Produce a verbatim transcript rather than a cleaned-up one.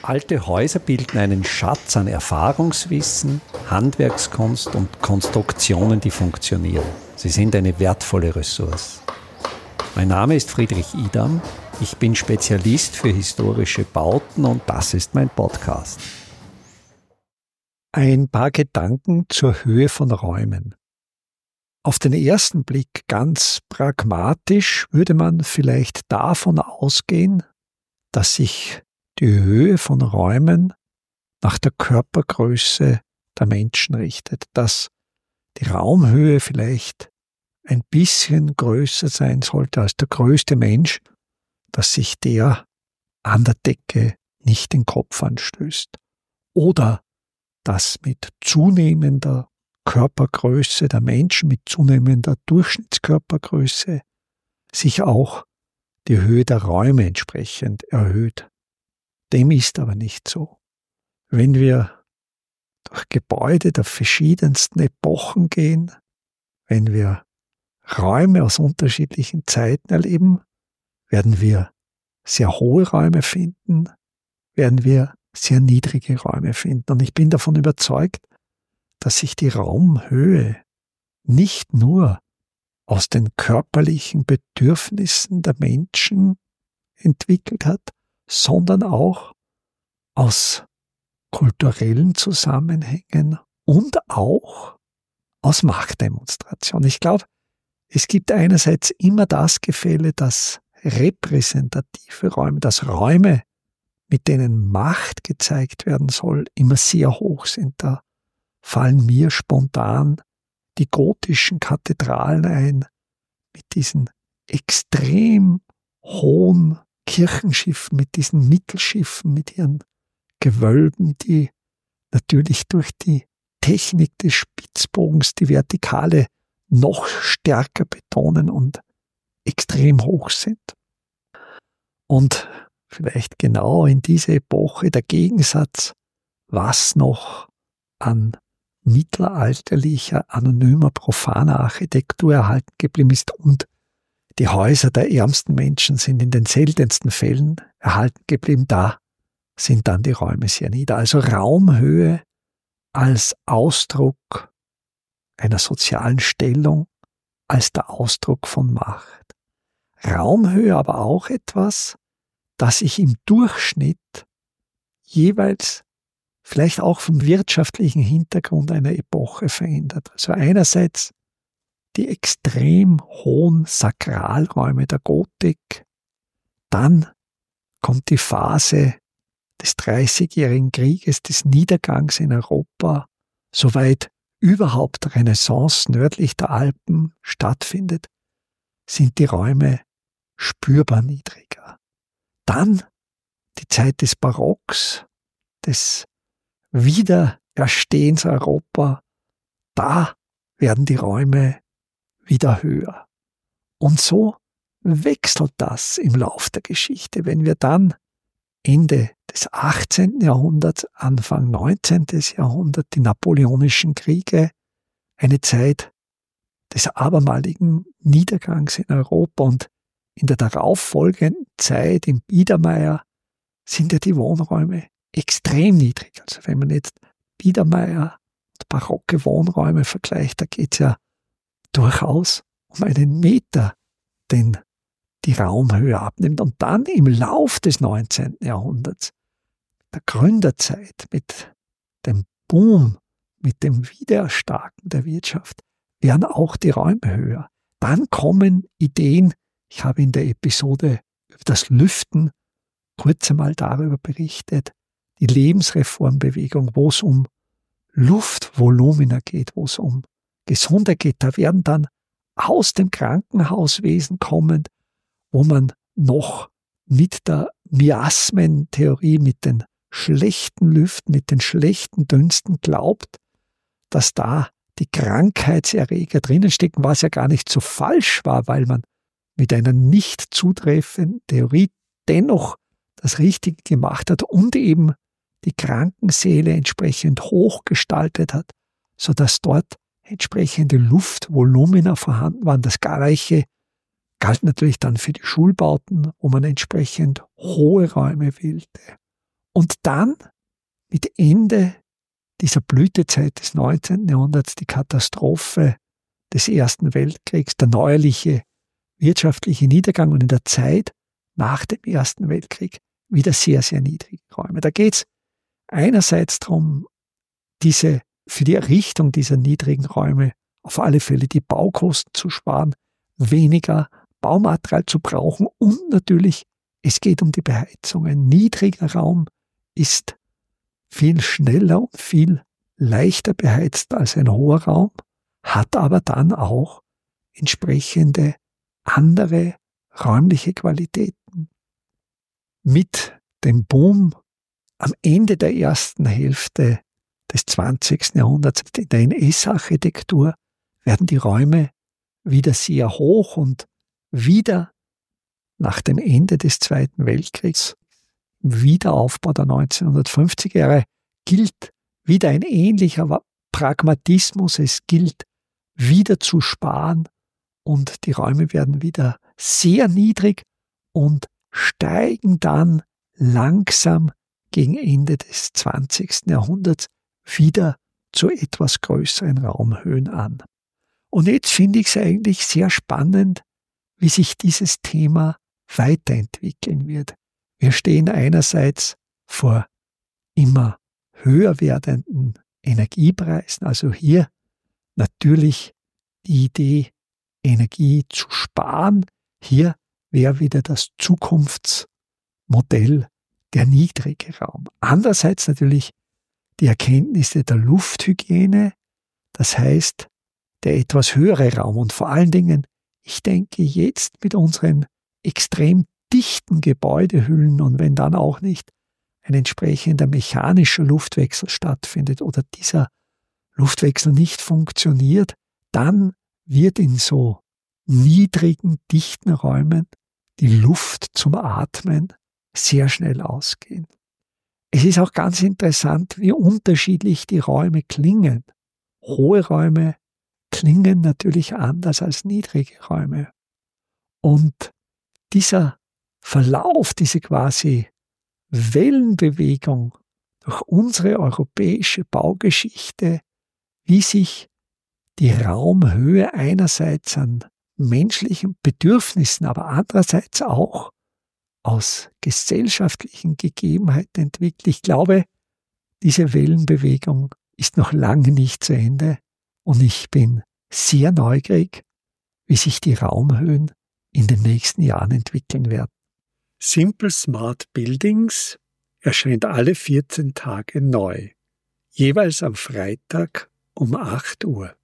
Alte Häuser bilden einen Schatz an Erfahrungswissen, Handwerkskunst und Konstruktionen, die funktionieren. Sie sind eine wertvolle Ressource. Mein Name ist Friedrich Idam, ich bin Spezialist für historische Bauten und das ist mein Podcast. Ein paar Gedanken zur Höhe von Räumen. Auf den ersten Blick ganz pragmatisch würde man vielleicht davon ausgehen, dass sich die Höhe von Räumen nach der Körpergröße der Menschen richtet, dass die Raumhöhe vielleicht ein bisschen größer sein sollte als der größte Mensch, dass sich der an der Decke nicht den Kopf anstößt. Oder dass mit zunehmender Körpergröße der Menschen, mit zunehmender Durchschnittskörpergröße sich auch die Höhe der Räume entsprechend erhöht. Dem ist aber nicht so. Wenn wir durch Gebäude der verschiedensten Epochen gehen, wenn wir Räume aus unterschiedlichen Zeiten erleben, werden wir sehr hohe Räume finden, werden wir sehr niedrige Räume finden. Und ich bin davon überzeugt, dass sich die Raumhöhe nicht nur aus den körperlichen Bedürfnissen der Menschen entwickelt hat, sondern auch aus kulturellen Zusammenhängen und auch aus Machtdemonstration. Ich glaube, es gibt einerseits immer das Gefälle, dass repräsentative Räume, dass Räume, mit denen Macht gezeigt werden soll, immer sehr hoch sind. Da fallen mir spontan die gotischen Kathedralen ein, mit diesen extrem hohen Kirchenschiffen, mit diesen Mittelschiffen, mit ihren Gewölben, die natürlich durch die Technik des Spitzbogens die Vertikale noch stärker betonen und extrem hoch sind. Und vielleicht genau in dieser Epoche der Gegensatz, was noch an mittelalterlicher, anonymer, profaner Architektur erhalten geblieben ist und die Häuser der ärmsten Menschen sind in den seltensten Fällen erhalten geblieben. Da sind dann die Räume sehr nieder. Also Raumhöhe als Ausdruck einer sozialen Stellung, als der Ausdruck von Macht. Raumhöhe aber auch etwas, das sich im Durchschnitt jeweils vielleicht auch vom wirtschaftlichen Hintergrund einer Epoche verändert. Also einerseits die extrem hohen Sakralräume der Gotik, dann kommt die Phase des Dreißigjährigen Krieges, des Niedergangs in Europa, soweit überhaupt Renaissance nördlich der Alpen stattfindet, sind die Räume spürbar niedriger. Dann die Zeit des Barocks, des Wiedererstehens Europa, da werden die Räume wieder höher. Und so wechselt das im Lauf der Geschichte. Wenn wir dann Ende des achtzehnten Jahrhunderts, Anfang neunzehnten Jahrhunderts, die Napoleonischen Kriege, eine Zeit des abermaligen Niedergangs in Europa und in der darauffolgenden Zeit im Biedermeier sind ja die Wohnräume extrem niedrig. Also wenn man jetzt Biedermeier und barocke Wohnräume vergleicht, da geht es ja durchaus um einen Meter, den die Raumhöhe abnimmt. Und dann im Lauf des neunzehnten Jahrhunderts, der Gründerzeit, mit dem Boom, mit dem Wiedererstarken der Wirtschaft, werden auch die Räume höher. Dann kommen Ideen, ich habe in der Episode über das Lüften kurz einmal darüber berichtet, die Lebensreformbewegung, wo es um Luftvolumina geht, wo es um Gesundheit geht. Da werden dann aus dem Krankenhauswesen kommend, wo man noch mit der Miasmentheorie, mit den schlechten Lüften, mit den schlechten Dünsten glaubt, dass da die Krankheitserreger drinnen stecken, was ja gar nicht so falsch war, weil man mit einer nicht zutreffenden Theorie dennoch das Richtige gemacht hat und eben die Krankensäle entsprechend hochgestaltet hat, sodass dort entsprechende Luftvolumina vorhanden waren. Das Gleiche galt natürlich dann für die Schulbauten, wo man entsprechend hohe Räume wählte. Und dann mit Ende dieser Blütezeit des neunzehnten Jahrhunderts die Katastrophe des Ersten Weltkriegs, der neuerliche wirtschaftliche Niedergang und in der Zeit nach dem Ersten Weltkrieg wieder sehr, sehr niedrige Räume. Da geht es einerseits darum, diese, für die Errichtung dieser niedrigen Räume auf alle Fälle die Baukosten zu sparen, weniger Baumaterial zu brauchen und natürlich, es geht um die Beheizung. Ein niedriger Raum ist viel schneller und viel leichter beheizt als ein hoher Raum, hat aber dann auch entsprechende andere räumliche Qualitäten. Mit dem Boom am Ende der ersten Hälfte des zwanzigsten Jahrhunderts in der N S-Architektur werden die Räume wieder sehr hoch und wieder nach dem Ende des Zweiten Weltkriegs, im Wiederaufbau der neunzehnhundertfünfziger Jahre, gilt wieder ein ähnlicher Pragmatismus. Es gilt wieder zu sparen und die Räume werden wieder sehr niedrig und steigen dann langsam gegen Ende des zwanzigsten Jahrhunderts wieder zu etwas größeren Raumhöhen an. Und jetzt finde ich es eigentlich sehr spannend, wie sich dieses Thema weiterentwickeln wird. Wir stehen einerseits vor immer höher werdenden Energiepreisen, also hier natürlich die Idee, Energie zu sparen. Hier wäre wieder das Zukunftsmodell der niedrige Raum. Andererseits natürlich die Erkenntnisse der Lufthygiene, das heißt der etwas höhere Raum und vor allen Dingen, ich denke jetzt mit unseren extrem dichten Gebäudehüllen und wenn dann auch nicht ein entsprechender mechanischer Luftwechsel stattfindet oder dieser Luftwechsel nicht funktioniert, dann wird in so niedrigen, dichten Räumen die Luft zum Atmen sehr schnell ausgehen. Es ist auch ganz interessant, wie unterschiedlich die Räume klingen. Hohe Räume klingen natürlich anders als niedrige Räume. Und dieser Verlauf, diese quasi Wellenbewegung durch unsere europäische Baugeschichte, wie sich die Raumhöhe einerseits an menschlichen Bedürfnissen, aber andererseits auch aus gesellschaftlichen Gegebenheiten entwickelt. Ich glaube, diese Wellenbewegung ist noch lange nicht zu Ende und ich bin sehr neugierig, wie sich die Raumhöhen in den nächsten Jahren entwickeln werden. Simple Smart Buildings erscheint alle vierzehn Tage neu, jeweils am Freitag um acht Uhr.